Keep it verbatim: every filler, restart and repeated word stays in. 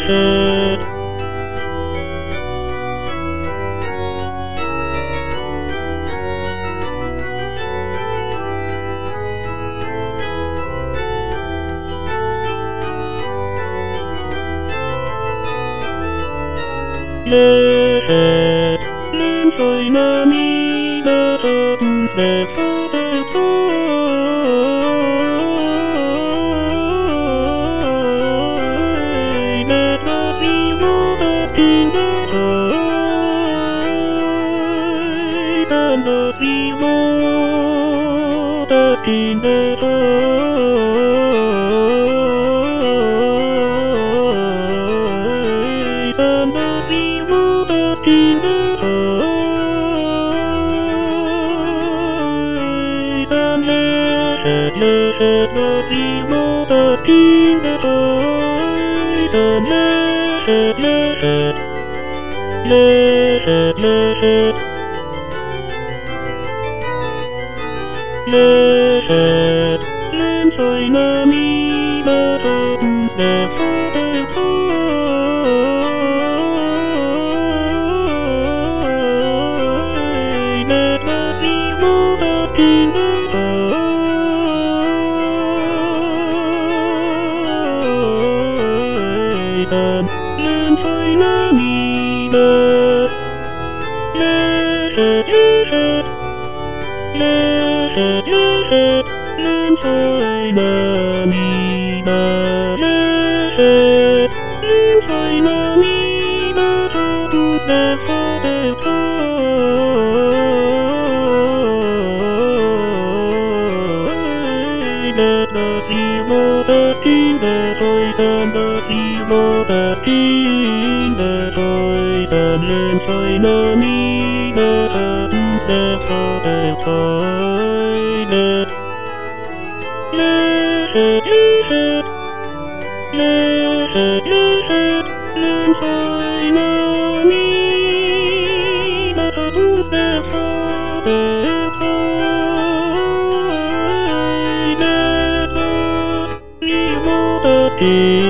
Lên trời Nam mi đa thân sẽ phát đẹp thôi đẹp là gì vô đẹp in đẹp ơi đẹp là gì vô đẹp in đẹp lên trời Nam mi đa thân sẽ phát đẹp thôi đẹp là gì vô đẹp in đẹp ơi lên trời Nam mi đa lên trời Nam mi đa lên trời Nam mi đa thân sẽ phát đẹp thôi đẹp là gì vô đẹp in đẹp ơi đẹp là gì vô đẹp in đẹp ơi đẹp lên trời Nam mi đa thân sẽ phát đẹp thôi đẹp lên trời Nam mi đa thân sẽ phát đẹp thôi đẹp là gì vô đẹp in